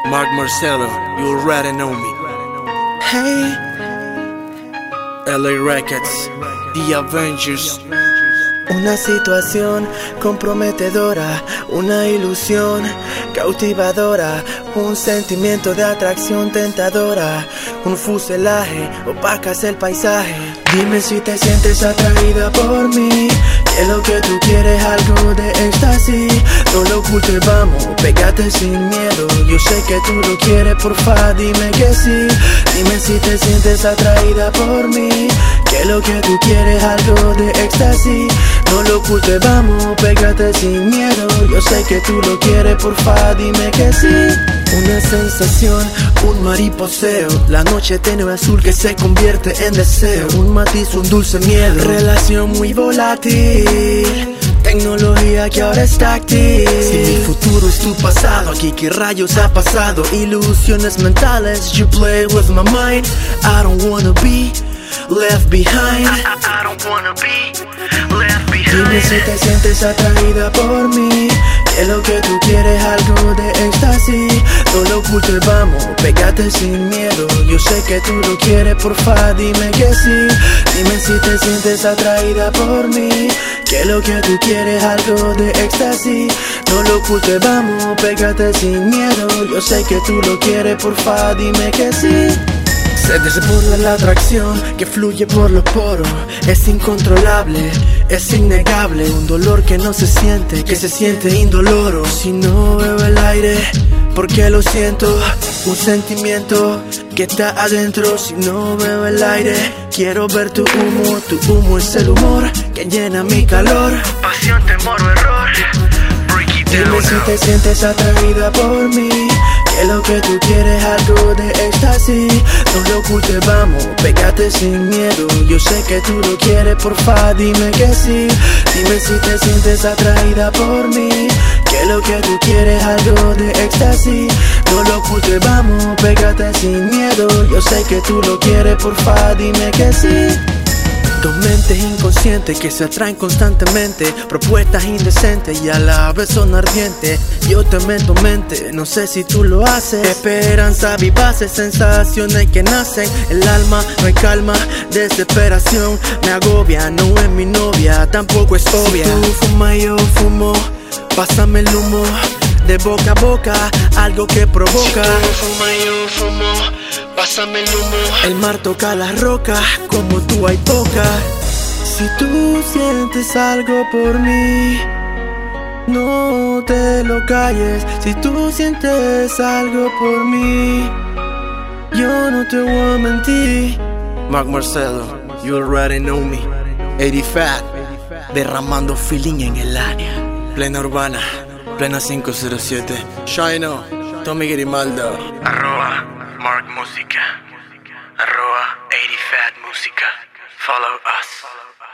Mark Marcelo, you already know me. Hey, LA Records, The Avengers. una situación comprometedora, una ilusión cautivadora, un sentimiento de atracción tentadora, un fuselaje, opacas el paisaje. Dime si te sientes atraída por mí, que lo que tú quieres algo de éxtasis. No lo ocultes, vamos, pégate sin miedo. Yo sé que tú lo quieres, porfa, dime que sí. Dime si te sientes atraída por mí, que lo que tú quieres algo de éxtasis. No lo ocultes, vamos, pégate sin miedo. Yo sé que tú lo quieres, porfa, dime que sí. Una sensación, un mariposeo, la noche tenue azul que se convierte en deseo. Un matiz, un dulce miedo, relación muy volátil, tecnología que ahora es táctil. Si mi futuro es tu pasado, aquí qué rayos ha pasado. Ilusiones mentales, you play with my mind. I don't wanna be left behind. I don't wanna be left behind. Dime si te sientes atraída por mí, que lo que tú quieres algo de éxtasis. No lo ocultes, vamos, pégate sin miedo. Yo sé que tú lo quieres, porfa, dime que sí. Dime si te sientes atraída por mí, que lo que tú quieres algo de éxtasis. No lo ocultes, vamos, pégate sin miedo. Yo sé que tú lo quieres, porfa, dime que sí. Se desborda la atracción que fluye por los poros. Es incontrolable, es innegable. Un dolor que no se siente, que se siente indoloro. Si no veo el aire, porque lo siento. Un sentimiento que está adentro. Si no veo el aire, quiero ver tu humo. Tu humo es el humor que llena mi calor. Pasión, temor o error. Dime si te sientes atraída por mí, que lo que tú quieres algo de éxtasis. No lo ocultes, vamos, pégate sin miedo. Yo sé que tú lo quieres, porfa, dime que sí. Dime si te sientes atraída por mí, que lo que tú quieres algo de éxtasis. No lo ocultes, vamos, pégate sin miedo. Yo sé que tú lo quieres, porfa, dime que sí. Dos mentes inconscientes que se atraen constantemente, propuestas indecentes y a la vez son ardientes. Yo te meto mente, no sé si tú lo haces. Esperanza vivaces, sensaciones que nacen. El alma no hay calma, desesperación me agobia. No es mi novia, tampoco es obvia. Si tú fumas, yo fumo, pásame el humo. De boca a boca, algo que provoca. Si tú fumas, yo fumo, pásame el humo. El mar toca las rocas, como tú hay pocas. Si tú sientes algo por mí, no te lo calles. Si tú sientes algo por mí, yo no te voy a mentir. Mark Marcelo, you already know me. 80 Fat, derramando feeling en el área. Plena urbana, plena 507. Shino, Tommy Grimaldo. @Mark Música. @80 Fat Música. Follow us.